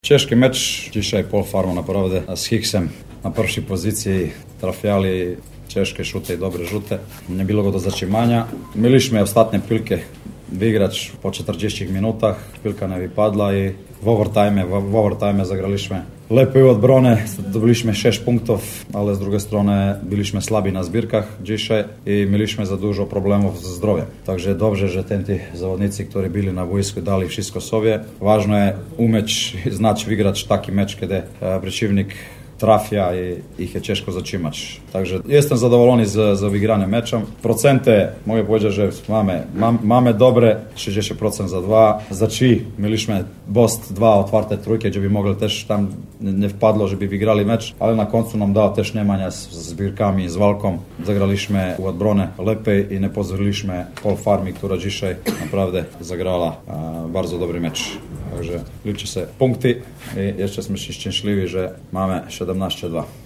Ciężki mecz dzisiaj Polfarmu naprawdę z Hicksem na pierwszej pozycji trafiali ciężkie rzuty i dobre rzuty. Nie było go do zatrzymania. Mieliśmy ostatnie piłki wygrać po 40 minutach. Piłka nie wypadła i w overtime zagraliśmy lepiej od brony. Zdobyliśmy 6 punktów, ale z drugiej strony byliśmy słabi na zbirkach dzisiaj i mieliśmy za dużo problemów ze zdrowiem. Także dobrze, że ci zawodnicy, którzy byli na boisku, dali wszystko sobie. Ważne jest umieć znać wygrać taki mecz, kiedy przeciwnik trafia i ich je ciężko zatrzymać. Także jestem zadowolony z wygranym meczem. Procenty mogę powiedzieć, że mamy dobre 30% za 2. Za 3 mieliśmy bost 2 otwarte trójki, żeby mogli też tam nie wpadło, żeby wygrali mecz, ale na końcu nam dało też niemania z zbirkami, z walką. Zagraliśmy od brony lepiej i nie pozwoliliśmy Polfarmie, która dzisiaj naprawdę zagrała bardzo dobry mecz. Także liczy się punkty i jeszcze jesteśmy szczęśliwi, że mamy 17-2.